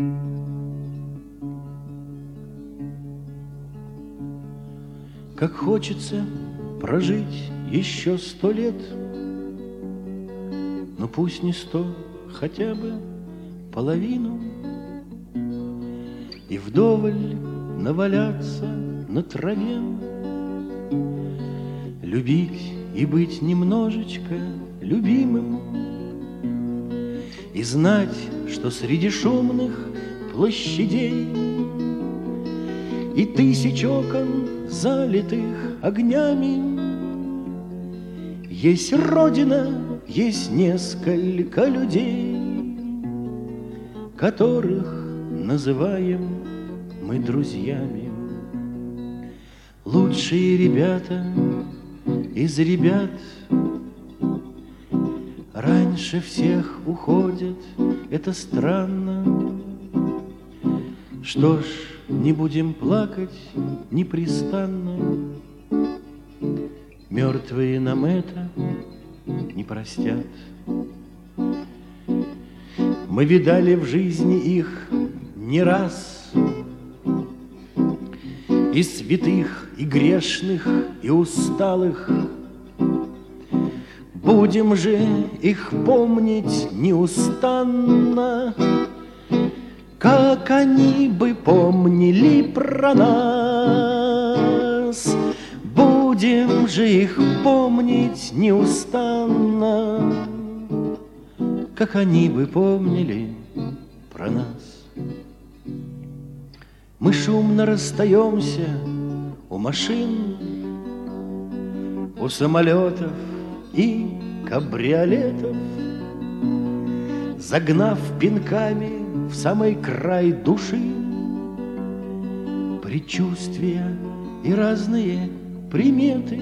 Как хочется прожить еще 100 лет, но пусть не 100, хотя бы половину, и вдоволь наваляться на траве, любить и быть немножечко любимым, и знать, что среди шумных площадей и тысяч окон, залитых огнями, есть родина, есть несколько людей, которых называем мы друзьями. Лучшие ребята из ребят раньше всех уходят, это странно. Что ж, не будем плакать непрестанно, мертвые нам это не простят. Мы видали в жизни их не раз, и святых, и грешных, и усталых. Будем же их помнить неустанно, как они бы помнили про нас. Будем же их помнить неустанно, как они бы помнили про нас. Мы шумно расстаемся у машин, у самолетов и кабриолетов, загнав пинками в самый край души предчувствия и разные приметы.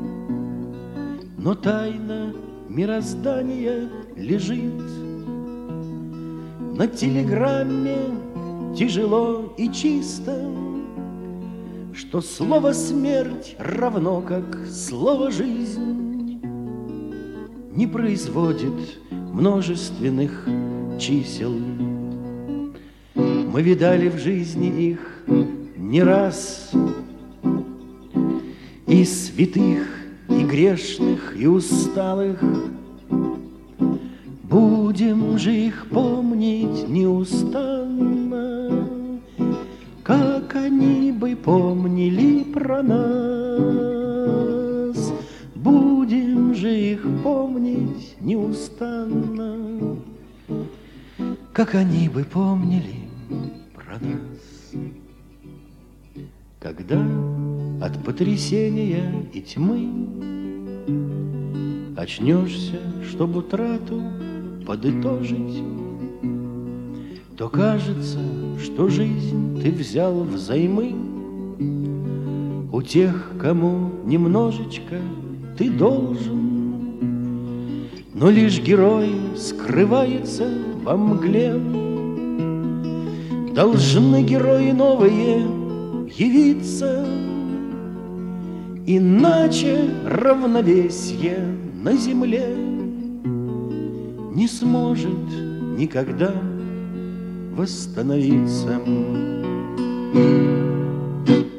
Но тайна мироздания лежит на телеграмме тяжело и чисто, что слово «смерть» равно как слово «жизнь» не производит множественных чисел. Мы видали в жизни их не раз, и святых, и грешных, и усталых. Будем же их помнить неустанно, как они бы помнили про нас. Будем же их помнить неустанно, как они бы помнили про нас. Когда от потрясения и тьмы очнешься, чтоб утрату подытожить, то кажется, что жизнь ты взял взаймы у тех, кому немножечко ты должен. Но лишь герой скрывается во мгле, должны герои новые явиться, иначе равновесие на земле не сможет никогда восстановиться.